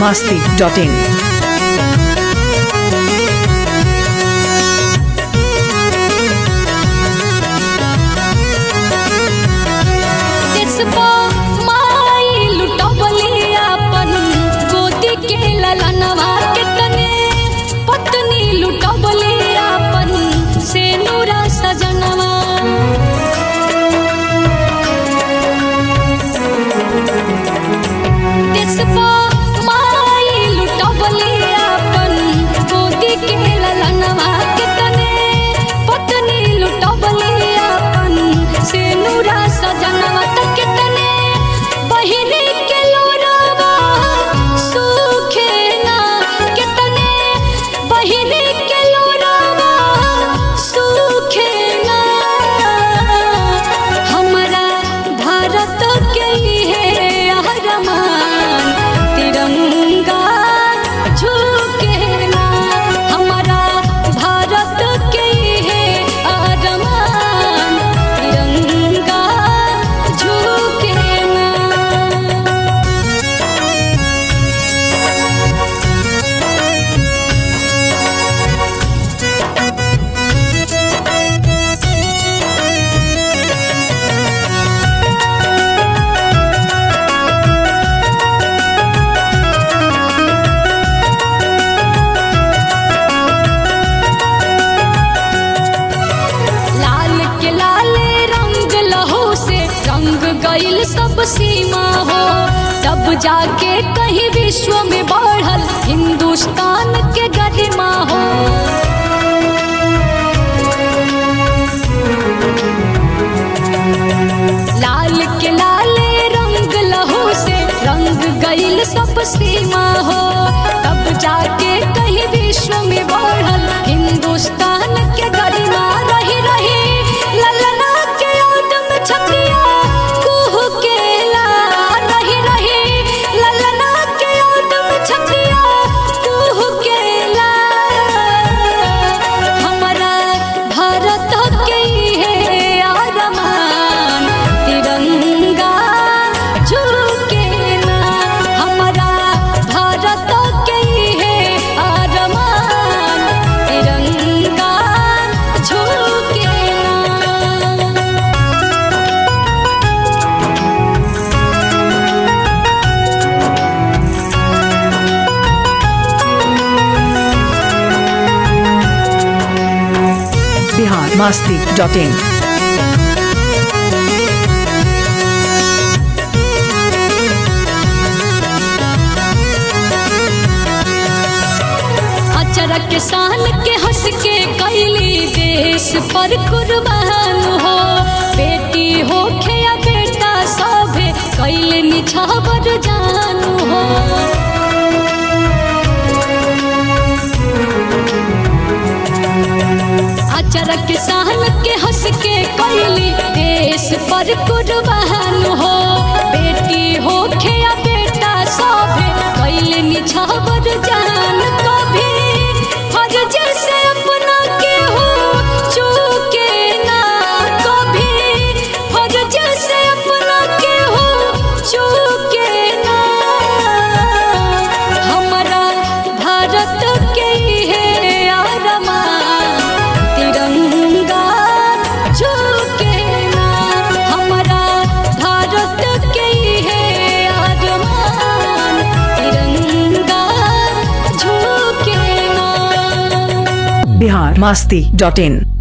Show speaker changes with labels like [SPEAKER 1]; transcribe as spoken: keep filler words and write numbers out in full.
[SPEAKER 1] masti dot in.
[SPEAKER 2] सब सीमा हो तब जाके कहीं विश्व में बढ़ल हिंदुस्तान के गरिमा हो। लाल के लाले रंग लहू से रंग गइल सब सीमा हो तब जाके कहीं विश्व में बढ़ल हिंदुस्तान के गरिमा। रही रही ललना के आदम छतिया
[SPEAKER 1] masti dot in.
[SPEAKER 2] अचरक के शान के हंस के कैली देश पर कुर्बान हो। बेटी होखे या बेटा सभे कैले निछावर जान हो। अचरक शान के हंस के कैली देश पर कुर्बान हो। बेटी होखे या बेटा सभे कैले निछावर जान। कभी फर्ज से अपना के हो चूके ना कभी फर्ज से अपना के हो चूके ना। हमारा भारत के है अरमान तिरंगा झुके ना। हमारा भारत के है अरमान तिरंगा झुके ना।
[SPEAKER 1] Bihar masti dot in.